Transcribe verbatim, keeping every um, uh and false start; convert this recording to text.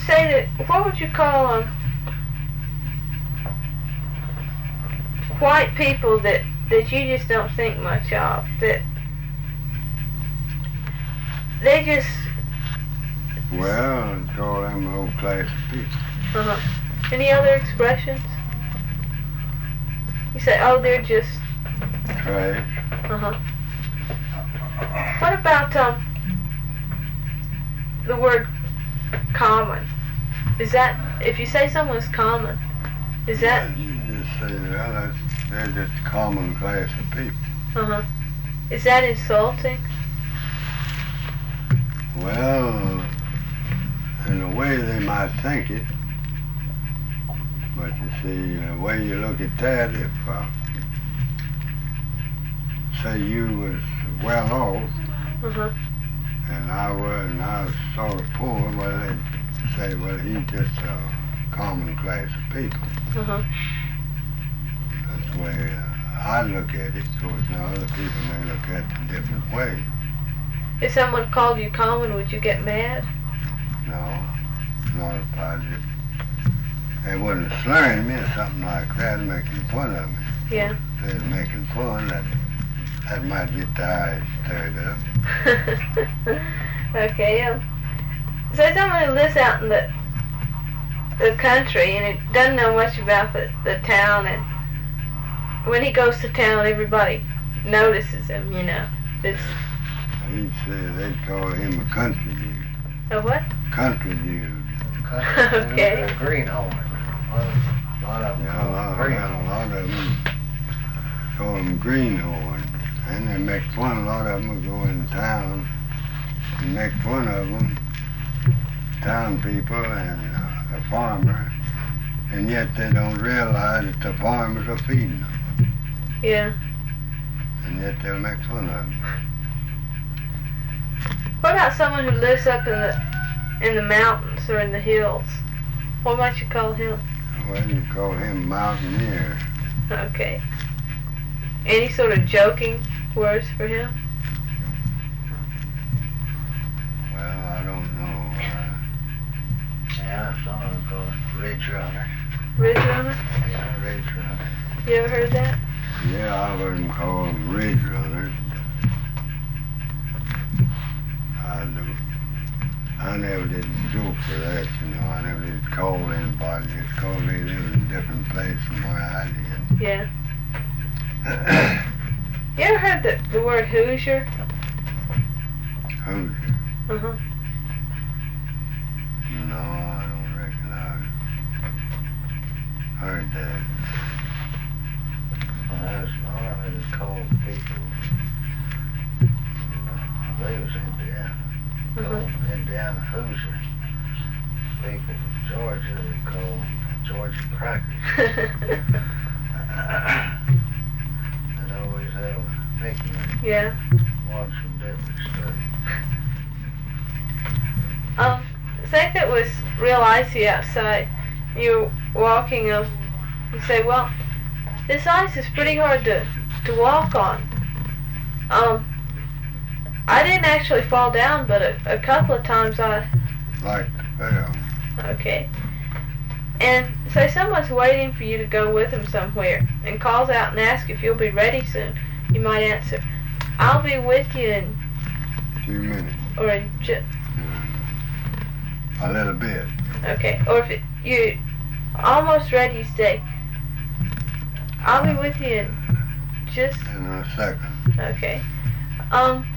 say that, what would you call um, white people that, that you just don't think much of, that they just... Well, I'd call them old class of people. Uh-huh. Any other expressions? You say, oh, they're just... Trash. Uh-huh. What about, um, the word common? Is that, if you say someone's common, is that... Well, you just say, well, that's, they're just a common class of people. Uh-huh. Is that insulting? Well, in a way they might think it, but you see, the way you look at that, if, uh, say you was well off, Uh-huh. and I was, and I was sort of poor, well, they'd say, well, he's just a common class of people. Uh-huh. That's the way uh, I look at it. Of course, now other people may look at it in different ways. If someone called you common, would you get mad? No, not if I just, they wasn't slurring me or something like that, making fun of me. Yeah. If they was making fun, that, that might get the eyes stirred up. Okay, um, so someone who lives out in the the country and it doesn't know much about the, the town, and when he goes to town, everybody notices him, you know. It's, He'd say they'd call him a country dude. a what? Country dude. Okay. A greenhorn. A lot of them. Yeah, a lot, green. a lot of them call him greenhorn. And they make fun, a lot of them will go in town and make fun of them, town people and uh, the farmer, and yet they don't realize that the farmers are feeding them, Yeah. and yet they'll make fun of them. What about someone who lives up in the in the mountains or in the hills? What might you call him? Well, you call him mountaineer. Okay. Any sort of joking words for him? Well, I don't know. Uh, Yeah, some of them call it ridge runner. Ridge runner? Yeah, ridge runner. You ever heard that? yeah, I heard them call them ridge runners. I don't, I never did go for that, you know. I never did call anybody. Just called me they was in a different place from where I did. Yeah. You ever heard the, the word Hoosier? Hoosier? Uh-huh. No, I don't reckon I heard that. Well, that's army that called people. They was Indiana. Uh-huh. Called Indiana Hoosier. People from Georgia, they called Georgia crackers. They'd always have a nickname. Yeah. One from different states. Um, say if it was real icy outside, you're walking up, you say, well, this ice is pretty hard to, to walk on. Um, I didn't actually fall down, but a, a couple of times I... Like the bell. Okay. And say someone's waiting for you to go with them somewhere and calls out and asks if you'll be ready soon. You might answer, I'll be with you in... Two minutes. Or in ju- A little bit. Okay. Or if it, you're almost ready, you say, I'll be with you in just... In a second. Okay. Um,